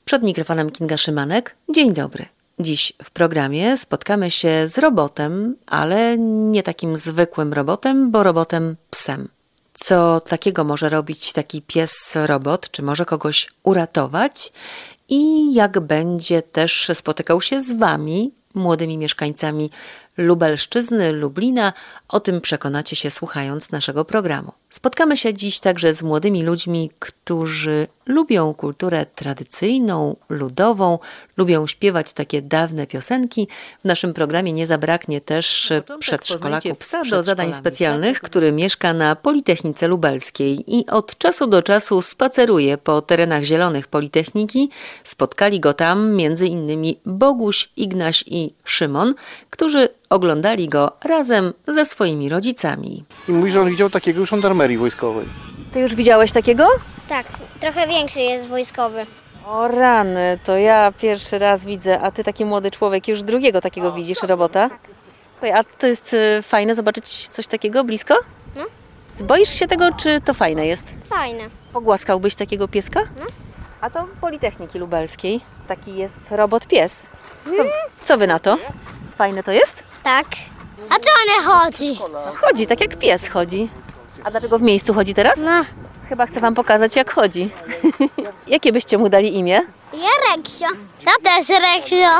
Przed mikrofonem Kinga Szymanek. Dzień dobry. Dziś w programie spotkamy się z robotem, ale nie takim zwykłym robotem, bo robotem psem. Co takiego może robić taki pies-robot? Czy może kogoś uratować? I jak będzie też spotykał się z Wami, młodymi mieszkańcami Lubelszczyzny, Lublina, o tym przekonacie się słuchając naszego programu. Spotkamy się dziś także z młodymi ludźmi, którzy lubią kulturę tradycyjną, ludową, lubią śpiewać takie dawne piosenki. W naszym programie nie zabraknie też przedszkolaków do zadań specjalnych, który mieszka na Politechnice Lubelskiej i od czasu do czasu spaceruje po terenach zielonych Politechniki. Spotkali go tam m.in. Boguś, Ignaś i Szymon, którzy oglądali go razem ze swoimi rodzicami. I mówi, że on widział takiego już żandarmerii wojskowej. Ty już widziałeś takiego? Tak, trochę większy jest wojskowy. O rany, to ja pierwszy raz widzę, a ty taki młody człowiek już drugiego takiego widzisz robota? Słuchaj, a to jest fajne zobaczyć coś takiego blisko? No. Boisz się tego, czy to fajne jest? Fajne. Pogłaskałbyś takiego pieska? No. A to Politechniki Lubelskiej. Taki jest robot pies. Co wy na to? Fajne to jest? Tak. A co one chodzi? Chodzi, tak jak pies chodzi. A dlaczego w miejscu chodzi teraz? No. Chyba chcę wam pokazać, jak chodzi. Jakie byście mu dali imię? Ja Reksio. Ja też Reksio.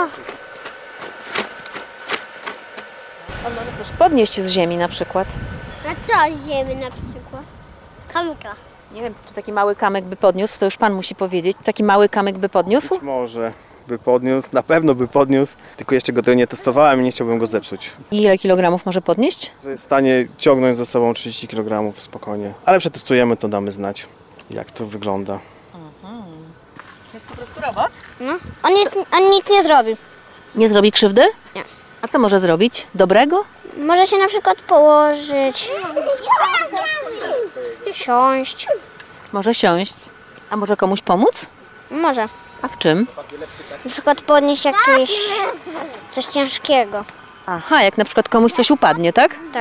On może coś podnieść z ziemi na przykład. A co z ziemi na przykład? Kamyka. Nie wiem, czy taki mały kamyk by podniósł, to już pan musi powiedzieć. Taki mały kamyk by podniósł? Może by podniósł, na pewno by podniósł, tylko jeszcze go nie testowałem i nie chciałbym go zepsuć. I ile kilogramów może podnieść? Że jest w stanie ciągnąć ze sobą 30 kg spokojnie. Ale przetestujemy, to damy znać, jak to wygląda. To jest po prostu robot? No. On nic nie zrobi. Nie zrobi krzywdy? Nie. A co może zrobić? Dobrego? Może się na przykład położyć. Siąść. Może siąść. A może komuś pomóc? Może. A w czym? Na przykład podnieść jakieś coś ciężkiego. Aha, jak na przykład komuś coś upadnie, tak? Tak.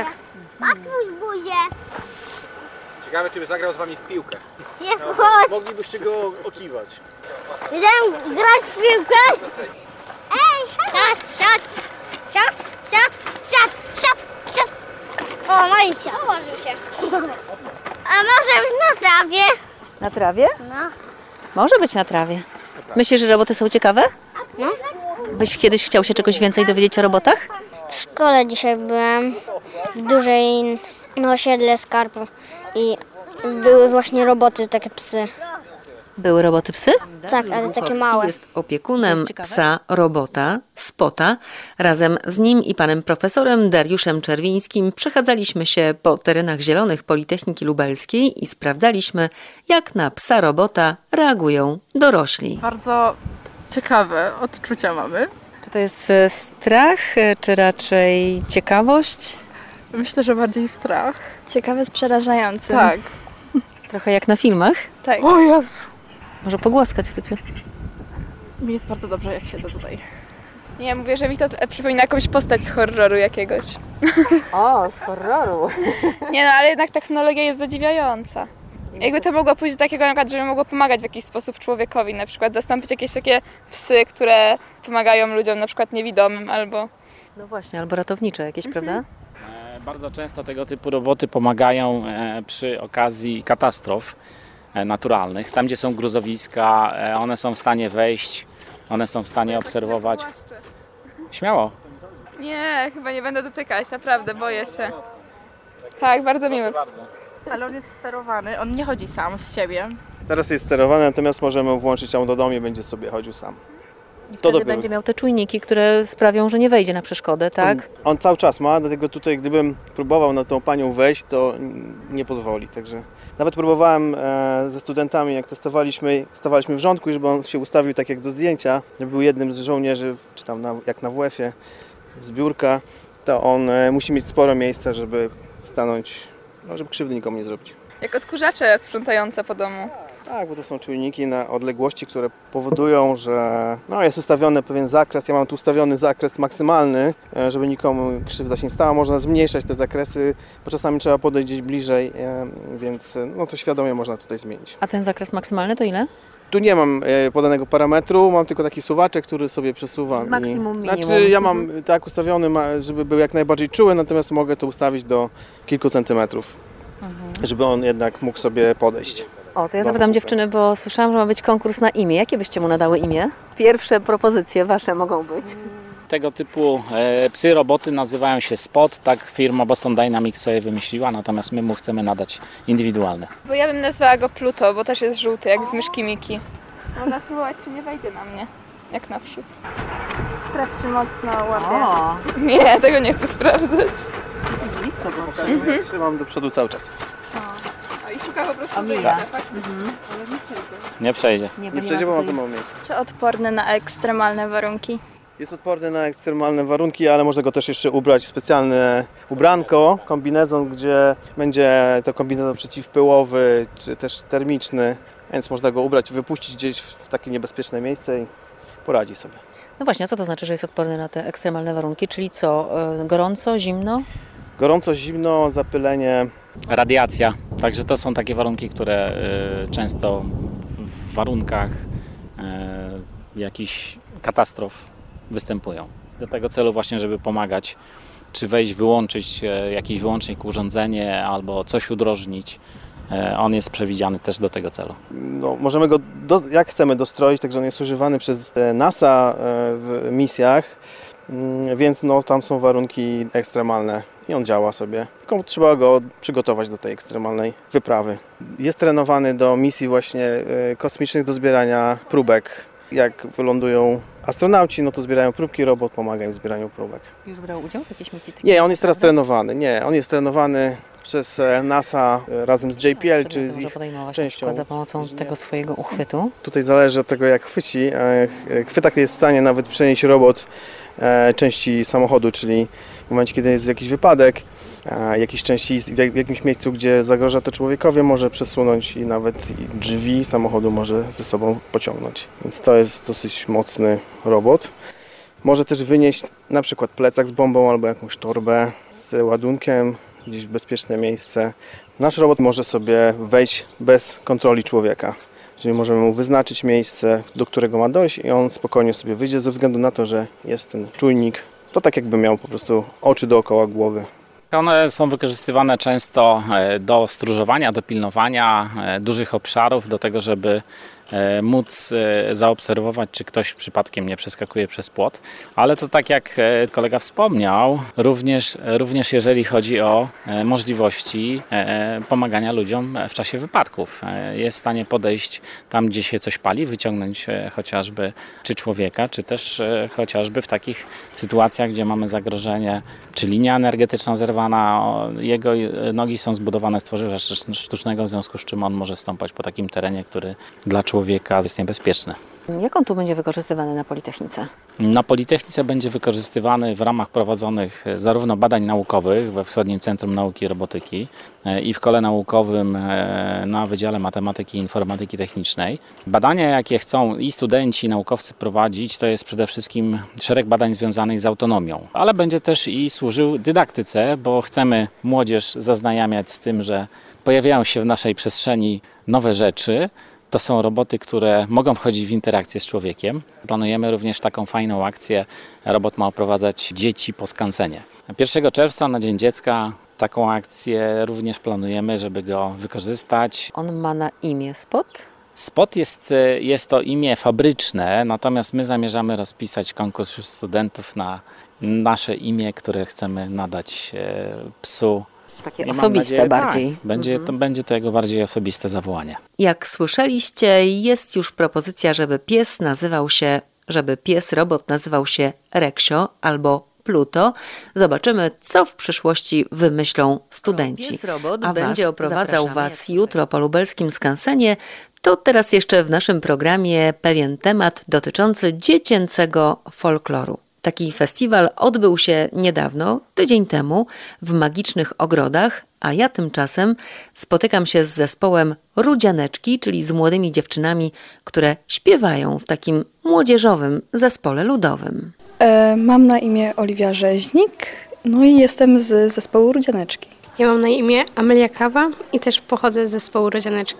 Ciekawe, czy by zagrał z wami w piłkę. Jest, chodź. Moglibyście go okiwać. Idę grać w piłkę. Ej, siad, siad, siad, siad, siad, siad, siad. O, no i siad. Położył się. A może być na trawie? Na trawie? No. Może być na trawie. Myślisz, że roboty są ciekawe? No. Byś kiedyś chciał się czegoś więcej dowiedzieć o robotach? W szkole dzisiaj byłem w dużej osiedle Skarpu i były właśnie roboty, takie psy. Były roboty psy? Tak, ale takie małe. Jest opiekunem psa robota, Spota. Razem z nim i panem profesorem Dariuszem Czerwińskim przechadzaliśmy się po terenach zielonych Politechniki Lubelskiej i sprawdzaliśmy, jak na psa robota reagują dorośli. Bardzo ciekawe odczucia mamy. Czy to jest strach, czy raczej ciekawość? Myślę, że bardziej strach. Ciekawe z przerażającym. Tak. Trochę jak na filmach. Tak. O Jezu. Może pogłaskać chcecie? Mi jest bardzo dobrze, jak siedzę tutaj. Nie, mówię, że mi to przypomina jakąś postać z horroru jakiegoś. O, z horroru. Nie no, ale jednak technologia jest zadziwiająca. Jakby to mogło pójść do takiego, na przykład, żeby mogło pomagać w jakiś sposób człowiekowi, na przykład zastąpić jakieś takie psy, które pomagają ludziom, na przykład niewidomym albo... No właśnie, albo ratownicze jakieś, prawda? Bardzo często tego typu roboty pomagają przy okazji katastrof naturalnych. Tam, gdzie są gruzowiska, one są w stanie wejść, one są w stanie obserwować. Śmiało. Nie, chyba nie będę dotykać, naprawdę, boję się. Tak, bardzo miły. Ale on jest sterowany, on nie chodzi sam z siebie. Teraz jest sterowany, natomiast możemy włączyć autodom i będzie sobie chodził sam. I wtedy będzie miał te czujniki, które sprawią, że nie wejdzie na przeszkodę, tak? On cały czas ma, dlatego tutaj gdybym próbował na tą panią wejść, to nie pozwoli. Także nawet próbowałem ze studentami, jak testowaliśmy, stawaliśmy w rządku, żeby on się ustawił tak jak do zdjęcia, żeby był jednym z żołnierzy, czy tam jak na WF-ie, z biurka, to on musi mieć sporo miejsca, żeby stanąć, no, żeby krzywdy nikomu nie zrobić. Jak odkurzacze sprzątające po domu. Tak, bo to są czujniki na odległości, które powodują, że jest ustawiony pewien zakres. Ja mam tu ustawiony zakres maksymalny, żeby nikomu krzywda się nie stała. Można zmniejszać te zakresy, bo czasami trzeba podejść gdzieś bliżej, więc to świadomie można tutaj zmienić. A ten zakres maksymalny to ile? Tu nie mam podanego parametru, mam tylko taki suwaczek, który sobie przesuwam. Maksimum, minimum. Znaczy ja mam tak ustawiony, żeby był jak najbardziej czuły, natomiast mogę to ustawić do kilku centymetrów, żeby on jednak mógł sobie podejść. O, to ja zapytam dziewczyny, bo słyszałam, że ma być konkurs na imię. Jakie byście mu nadały imię? Pierwsze propozycje wasze mogą być. Tego typu psy roboty nazywają się Spot, tak firma Boston Dynamics sobie wymyśliła, natomiast my mu chcemy nadać indywidualny. Bo ja bym nazwała go Pluto, bo też jest żółty, jak z myszki Miki. Można spróbować, czy nie wejdzie na mnie, jak naprzód. Sprawdź, czy mocno łapie. O, Nie, tego nie chcę sprawdzać. dosyć blisko było. Trzymam do przodu cały czas. I szuka po prostu Amiga. wyjścia, faktycznie. Nie przejdzie. Nie przejdzie, bo ma za mało miejsca. Czy odporny na ekstremalne warunki? Jest odporny na ekstremalne warunki, ale można go też jeszcze ubrać w specjalne ubranko, kombinezon, gdzie będzie to kombinezon przeciwpyłowy, czy też termiczny, więc można go ubrać, wypuścić gdzieś w takie niebezpieczne miejsce i poradzi sobie. No właśnie, a co to znaczy, że jest odporny na te ekstremalne warunki? Czyli co, gorąco, zimno? Gorąco, zimno, zapylenie. Radiacja, także to są takie warunki, które często w warunkach jakichś katastrof występują. Do tego celu właśnie, żeby pomagać, czy wejść, wyłączyć jakiś wyłącznik, urządzenie albo coś udrożnić. On jest przewidziany też do tego celu. No, możemy go jak chcemy dostroić, także on jest używany przez NASA w misjach, więc no, tam są warunki ekstremalne i on działa sobie. Tylko trzeba go przygotować do tej ekstremalnej wyprawy. Jest trenowany do misji właśnie kosmicznych, do zbierania próbek. Jak wylądują astronauci, no to zbierają próbki, robot pomaga im w zbieraniu próbek. Już brał udział w jakiejś misji? Nie, on jest teraz trenowany. Nie, on jest trenowany przez NASA razem z JPL, czy z Może ich podejmować częścią. na przykład za pomocą tego swojego uchwytu. Tutaj zależy od tego, jak chwyci. Chwytak jest w stanie nawet przenieść robot części samochodu, czyli w momencie, kiedy jest jakiś wypadek, jakieś części w jakimś miejscu, gdzie zagroża to człowiekowi, może przesunąć i nawet drzwi samochodu może ze sobą pociągnąć. Więc to jest dosyć mocny robot. Może też wynieść na przykład plecak z bombą albo jakąś torbę z ładunkiem gdzieś w bezpieczne miejsce. Nasz robot może sobie wejść bez kontroli człowieka. Czyli możemy mu wyznaczyć miejsce, do którego ma dojść i on spokojnie sobie wyjdzie ze względu na to, że jest ten czujnik. To tak jakby miał po prostu oczy dookoła głowy. One są wykorzystywane często do stróżowania, do pilnowania dużych obszarów, do tego, żeby móc zaobserwować, czy ktoś przypadkiem nie przeskakuje przez płot. Ale to tak jak kolega wspomniał, również jeżeli chodzi o możliwości pomagania ludziom w czasie wypadków. Jest w stanie podejść tam, gdzie się coś pali, wyciągnąć chociażby czy człowieka, czy też chociażby w takich sytuacjach, gdzie mamy zagrożenie, czy linia energetyczna zerwana, jego nogi są zbudowane z tworzywa sztucznego, w związku z czym on może stąpać po takim terenie, który dla człowieka jest niebezpieczny. Jak on tu będzie wykorzystywany na Politechnice? Na Politechnice będzie wykorzystywany w ramach prowadzonych zarówno badań naukowych we Wschodnim Centrum Nauki i Robotyki i w Kole Naukowym na Wydziale Matematyki i Informatyki Technicznej. Badania, jakie chcą i studenci, i naukowcy prowadzić, to jest przede wszystkim szereg badań związanych z autonomią, ale będzie też i służył dydaktyce, bo chcemy młodzież zaznajamiać z tym, że pojawiają się w naszej przestrzeni nowe rzeczy. To są roboty, które mogą wchodzić w interakcję z człowiekiem. Planujemy również taką fajną akcję. Robot ma oprowadzać dzieci po skansenie. 1 czerwca na Dzień Dziecka taką akcję również planujemy, żeby go wykorzystać. On ma na imię Spot? Spot jest to imię fabryczne, natomiast my zamierzamy rozpisać konkurs wśród studentów na nasze imię, które chcemy nadać psu. Takie I osobiste nadzieję, bardziej. Tak, będzie to jego bardziej osobiste zawołanie. Jak słyszeliście, jest już propozycja, żeby pies robot nazywał się Reksio albo Pluto. Zobaczymy, co w przyszłości wymyślą studenci. Pies robot będzie oprowadzał Was jutro po lubelskim skansenie. To teraz jeszcze w naszym programie pewien temat dotyczący dziecięcego folkloru. Taki festiwal odbył się niedawno, tydzień temu, w Magicznych Ogrodach, a ja tymczasem spotykam się z zespołem Rudzianeczki, czyli z młodymi dziewczynami, które śpiewają w takim młodzieżowym zespole ludowym. Mam na imię Oliwia Rzeźnik, no i jestem z zespołu Rudzianeczki. Ja mam na imię Amelia Kawa i też pochodzę z zespołu Rudzianeczki.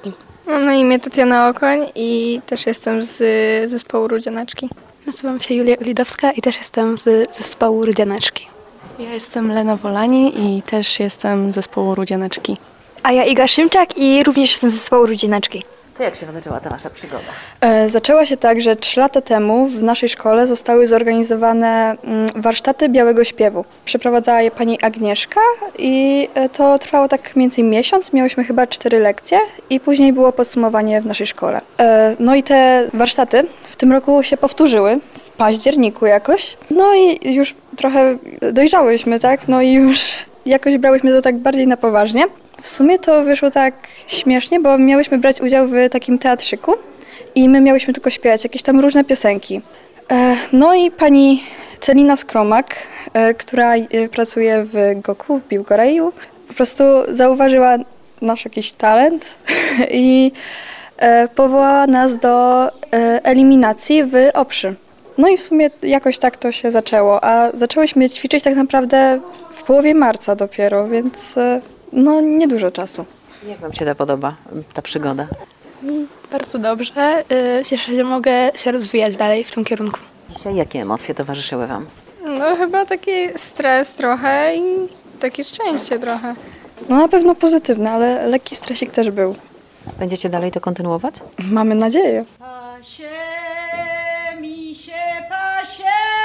Mam na imię Tatiana Okoń i też jestem z zespołu Rudzianaczki. Nazywam się Julia Lidowska i też jestem z zespołu Rudzianaczki. Ja jestem Lena Wolani i też jestem z zespołu Rudzianaczki. A ja Iga Szymczak i również jestem z zespołu Rudzianaczki. To jak się zaczęła ta wasza przygoda? Zaczęła się tak, że 3 lata temu w naszej szkole zostały zorganizowane warsztaty białego śpiewu. Przeprowadzała je pani Agnieszka i to trwało tak mniej więcej miesiąc. Miałyśmy chyba 4 lekcje i później było podsumowanie w naszej szkole. No i te warsztaty w tym roku się powtórzyły w październiku jakoś. No i już trochę dojrzałyśmy, tak? No i już jakoś brałyśmy to tak bardziej na poważnie. W sumie to wyszło tak śmiesznie, bo miałyśmy brać udział w takim teatrzyku i my miałyśmy tylko śpiewać jakieś tam różne piosenki. No i pani Celina Skromak, która pracuje w GOK-u, w Biłgoreju, po prostu zauważyła nasz jakiś talent i powołała nas do eliminacji w Oprzy. No i w sumie jakoś tak to się zaczęło, a zaczęłyśmy ćwiczyć tak naprawdę w połowie marca dopiero, więc no niedużo czasu. Jak wam się ta podoba, ta przygoda? Bardzo dobrze. Cieszę się, że mogę się rozwijać dalej w tym kierunku. Dzisiaj jakie emocje towarzyszyły wam? No chyba taki stres trochę i takie szczęście trochę. No na pewno pozytywne, ale lekki stresik też był. Będziecie dalej to kontynuować? Mamy nadzieję. Pasie mi się pasie,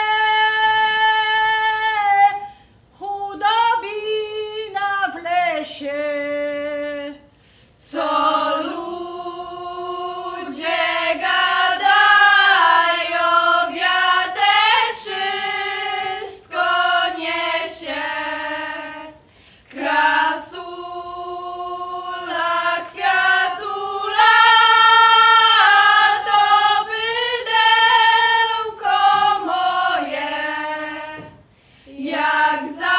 hudobina w lesie, co ludzie gadają, wiatr wszystko niesie. Krasula, kwiatula, to bydełko moje, jak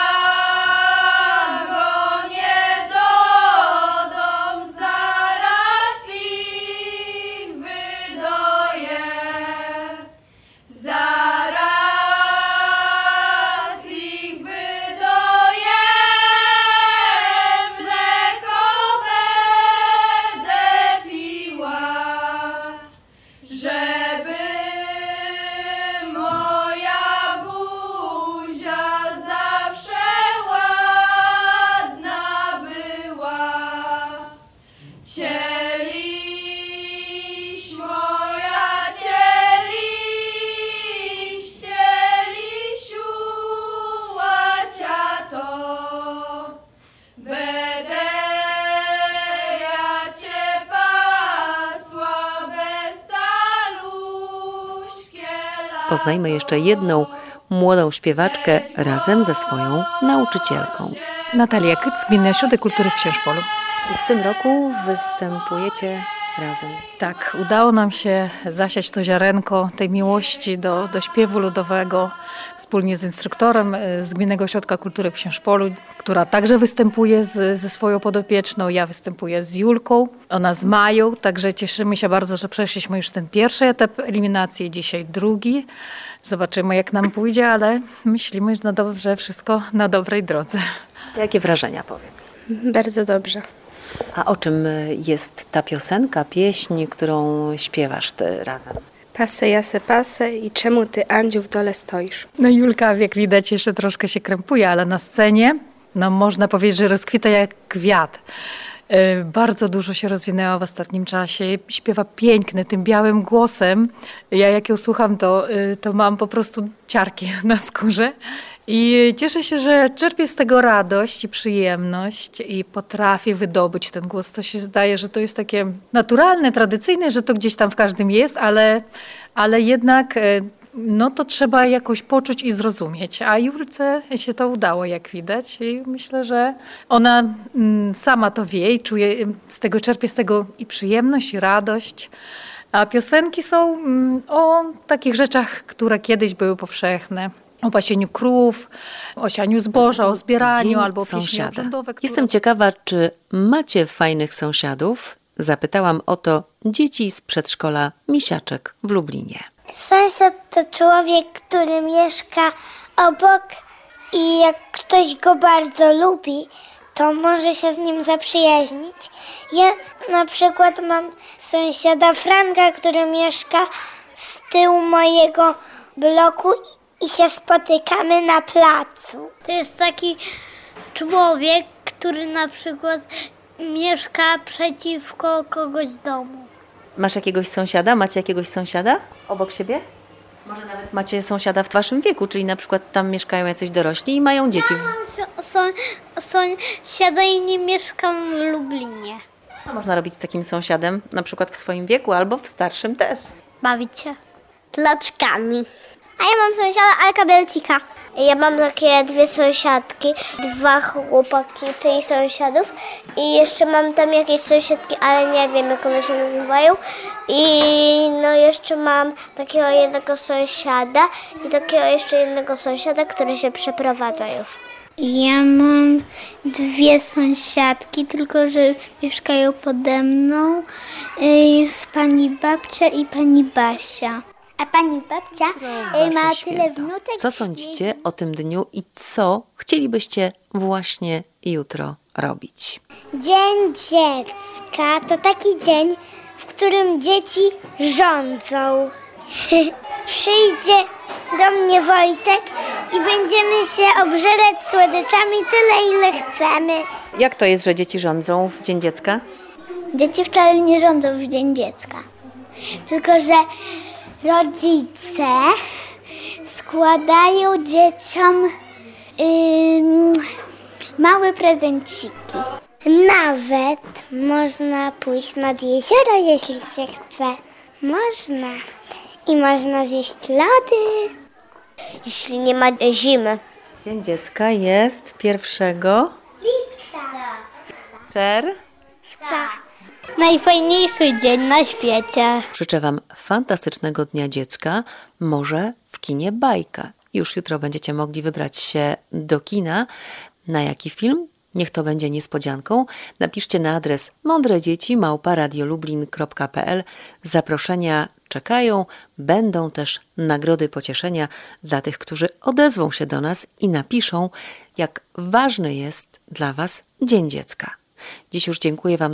zagonię do dom, zaraz ich wydoję, zaraz ich wydoję, mleko będę piła, żeby moja buzia zawsze ładna była. Cieliś moja, cieliś, cielisiu, łaciato, będę ja cię pasła bez caluśkie lato. Poznajmy jeszcze jedną młodą śpiewaczkę razem ze swoją nauczycielką. Natalia Kyc z Gminnej Ośrodek Kultury w Księżpolu. I w tym roku występujecie razem. Tak, udało nam się zasiać to ziarenko tej miłości do śpiewu ludowego wspólnie z instruktorem z Gminnego Ośrodka Kultury w Księżpolu, która także występuje ze swoją podopieczną. Ja występuję z Julką, ona z Mają, także cieszymy się bardzo, że przeszliśmy już ten pierwszy etap eliminacji, dzisiaj drugi. Zobaczymy, jak nam pójdzie, ale myślimy, że wszystko na dobrej drodze. Jakie wrażenia, powiedz? Bardzo dobrze. A o czym jest ta piosenka, pieśń, którą śpiewasz ty razem? Pasę, jasę, pasę i czemu ty, Andziu, w dole stoisz? No Julka, jak widać, jeszcze troszkę się krępuje, ale na scenie no można powiedzieć, że rozkwita jak kwiat. Bardzo dużo się rozwinęła w ostatnim czasie. Śpiewa piękny, tym białym głosem. Ja jak ją słucham, to mam po prostu ciarki na skórze. I cieszę się, że czerpię z tego radość i przyjemność i potrafię wydobyć ten głos. To się zdaje, że to jest takie naturalne, tradycyjne, że to gdzieś tam w każdym jest, ale jednak no to trzeba jakoś poczuć i zrozumieć. A Julce się to udało, jak widać. I myślę, że ona sama to wie i czuje, czerpie z tego i przyjemność, i radość. A piosenki są o takich rzeczach, które kiedyś były powszechne. O pasieniu krów, o sianiu zboża, o zbieraniu Dzień albo o pieśni sąsiada. urzędowe. Jestem ciekawa, czy macie fajnych sąsiadów? Zapytałam o to dzieci z przedszkola Misiaczek w Lublinie. Sąsiad to człowiek, który mieszka obok i jak ktoś go bardzo lubi, to może się z nim zaprzyjaźnić. Ja na przykład mam sąsiada Franka, który mieszka z tyłu mojego bloku i się spotykamy na placu. To jest taki człowiek, który na przykład mieszka przeciwko kogoś domu. Masz jakiegoś sąsiada? Macie jakiegoś sąsiada obok siebie? Może nawet macie sąsiada w waszym wieku, czyli na przykład tam mieszkają jacyś dorośli i mają dzieci. Sąsiada i nie mieszkam w Lublinie. Co można robić z takim sąsiadem, na przykład w swoim wieku albo w starszym też? Bawić się klockami. A ja mam sąsiada Alka Belcika. Ja mam takie 2 sąsiadki, 2 chłopaki, czyli sąsiadów. I jeszcze mam tam jakieś sąsiadki, ale nie wiem, jak one się nazywają. I no jeszcze mam takiego jednego sąsiada i takiego jeszcze jednego sąsiada, który się przeprowadza już. Ja mam 2 sąsiadki, tylko że mieszkają pode mną. Jest pani babcia i pani Basia. A pani babcia ma tyle wnuczek. Co sądzicie o tym dniu i co chcielibyście właśnie jutro robić? Dzień dziecka to taki dzień, w którym dzieci rządzą. Przyjdzie do mnie Wojtek i będziemy się obżerać słodyczami tyle, ile chcemy. Jak to jest, że dzieci rządzą w Dzień Dziecka? Dzieci wcale nie rządzą w Dzień Dziecka. Tylko że rodzice składają dzieciom małe prezenciki. Nawet można pójść nad jezioro, jeśli się chce. Można. I można zjeść lody, jeśli nie ma zimy. Dzień Dziecka jest 1 czerwca. Najfajniejszy dzień na świecie. Życzę Wam fantastycznego Dnia Dziecka, może w kinie Bajka. Już jutro będziecie mogli wybrać się do kina. Na jaki film? Niech to będzie niespodzianką. Napiszcie na adres mądredzieci@radiolublin.pl. Zaproszenia czekają. Będą też nagrody pocieszenia dla tych, którzy odezwą się do nas i napiszą, jak ważny jest dla Was Dzień Dziecka. Dziś już dziękuję Wam